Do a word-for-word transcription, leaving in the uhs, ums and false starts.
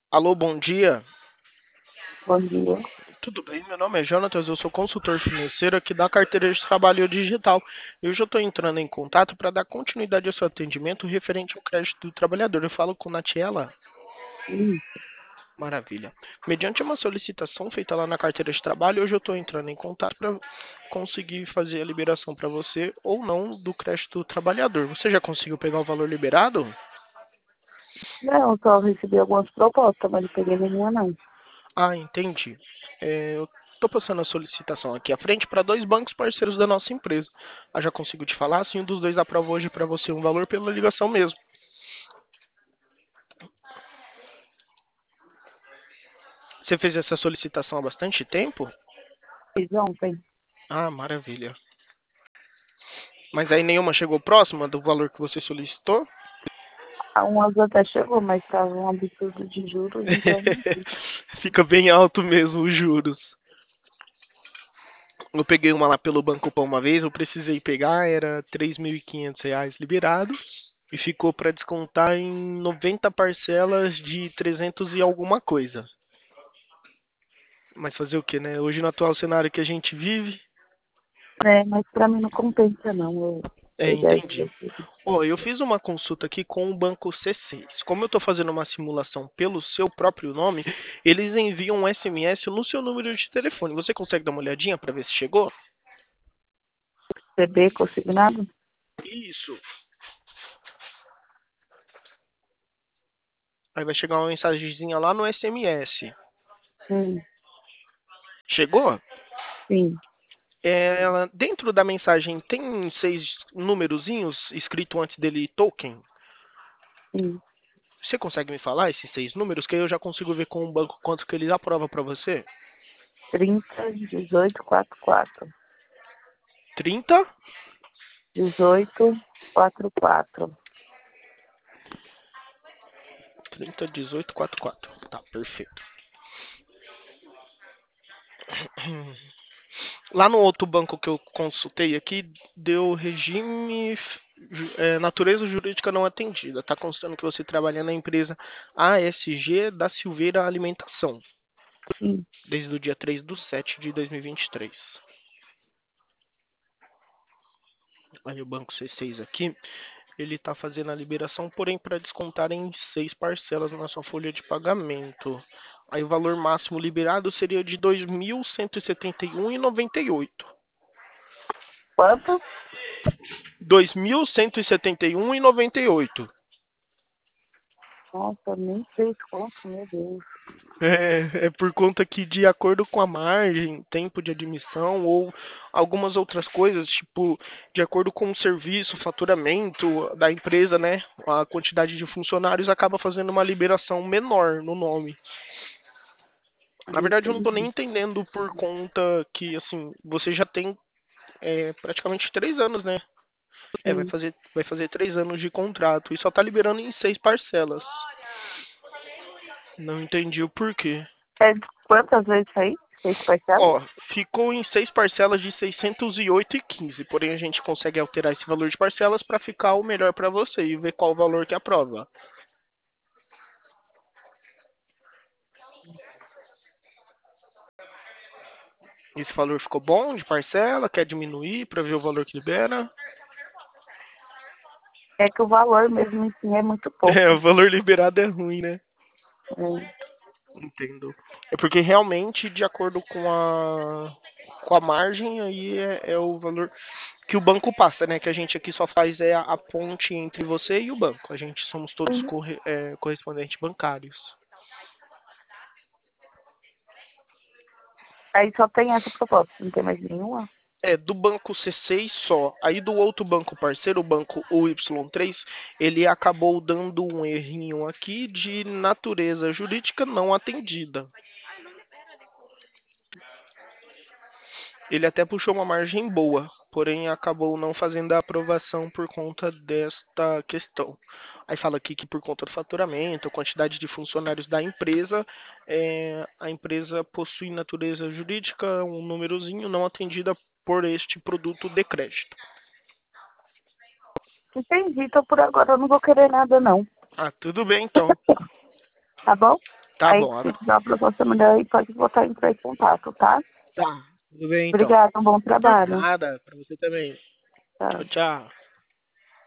Alô, bom dia. Bom dia. Tudo bem? Meu nome é Jonatas, eu sou consultor financeiro aqui da carteira de trabalho digital. Eu já estou entrando em contato para dar continuidade ao seu atendimento referente ao crédito do trabalhador. Eu falo com Natiela. Ih, Maravilha. Mediante uma solicitação feita lá na carteira de trabalho, hoje eu estou entrando em contato para conseguir fazer a liberação para você ou não do crédito do trabalhador. Você já conseguiu pegar o valor liberado? não, só recebi algumas propostas, mas não peguei nenhuma, não. Ah, entendi. É, eu estou passando a solicitação aqui à frente para dois bancos parceiros da nossa empresa. Ah, já consigo te falar, se um dos dois aprova hoje para você um valor pela ligação mesmo. Você fez essa solicitação há bastante tempo? Fiz ontem. Ah, maravilha. Mas aí nenhuma chegou próxima do valor que você solicitou? A umas até chegou, mas estava um absurdo de juros, então não vi. Fica bem alto mesmo os juros. Eu peguei uma lá pelo Banco Pão uma vez, eu precisei pegar, era três mil e quinhentos reais liberado e ficou para descontar em noventa parcelas de trezentos e alguma coisa. Mas fazer o que, né? Hoje no atual cenário que a gente vive, É, mas pra mim não compensa, não. Eu é, pegar entendi. esse aqui. Ó, eu fiz uma consulta aqui com o banco C seis. Como eu estou fazendo uma simulação pelo seu próprio nome, eles enviam um S M S no seu número de telefone. Você consegue dar uma olhadinha para ver se chegou? C B consignado? Isso. Aí vai chegar uma mensagenzinha lá no S M S. Sim, Chegou? sim, É, ela- dentro da mensagem tem seis numerozinhos escrito antes dele token. sim. Você consegue me falar esses seis números que aí eu já consigo ver com o banco quanto que ele aprova para você? Trinta, dezoito, quarenta e quatro. Trinta, Dezoito, quarenta e quatro. trinta, dezoito, quarenta e quatro. Tá, perfeito. Lá no outro banco que eu consultei aqui, deu regime, ju- é, natureza jurídica não atendida. Tá constando que você trabalha na empresa A S G da Silveira Alimentação, Sim. desde o dia três de sete de dois mil e vinte e três. Aí o banco C seis aqui, ele está fazendo a liberação, porém para descontar em seis parcelas na sua folha de pagamento. Aí o valor máximo liberado seria de dois mil cento e setenta e um e noventa e oito. Quanto? dois mil cento e setenta e um e noventa e oito. Nossa, nem sei quanto, meu Deus. É, é por conta que, de acordo com a margem, tempo de admissão ou algumas outras coisas, tipo, de acordo com o serviço, faturamento da empresa, né? A quantidade de funcionários acaba fazendo uma liberação menor no nome. Na verdade, eu não tô nem Entendi. entendendo por conta que, assim, você já tem é, praticamente três anos, né? É, vai Sim. fazer, vai fazer três anos de contrato e só tá liberando em seis parcelas. Não entendi o porquê. É quantas vezes aí? Seis parcelas? Ó, ficou em seis parcelas de seiscentos e oito e quinze, porém a gente consegue alterar esse valor de parcelas para ficar o melhor para você e ver qual o valor que aprova. Esse valor ficou bom de parcela? Quer diminuir para ver o valor que libera? É que o valor mesmo em si é muito É, pouco. o valor liberado é ruim, né? É. Entendo. É porque realmente, de acordo com a, com a margem, aí é, é o valor que o banco passa, né? Que a gente aqui só faz é a, a ponte entre você e o banco. A gente somos todos Uhum. corre, é, correspondentes bancários. Aí só tem essa proposta, não tem mais nenhuma? É, do banco C seis só. Aí do outro banco parceiro, o banco O Y três, ele acabou dando um errinho aqui de natureza jurídica não atendida. Ele até puxou uma margem boa, porém acabou não fazendo a aprovação por conta desta questão. Aí fala aqui que por conta do faturamento, quantidade de funcionários da empresa, é, a empresa possui natureza jurídica, um númerozinho não atendida por este produto de crédito. Entendi, então por agora eu não vou querer nada não. Ah, tudo bem então. Tá bom? Tá Aí, bom, se Ana. tiver uma proposta melhor, aí pode botar entrar em contato, tá? Tá, tudo bem então. Obrigada, um bom Por trabalho. nada, pra você também. Tchau, Tchau. tchau.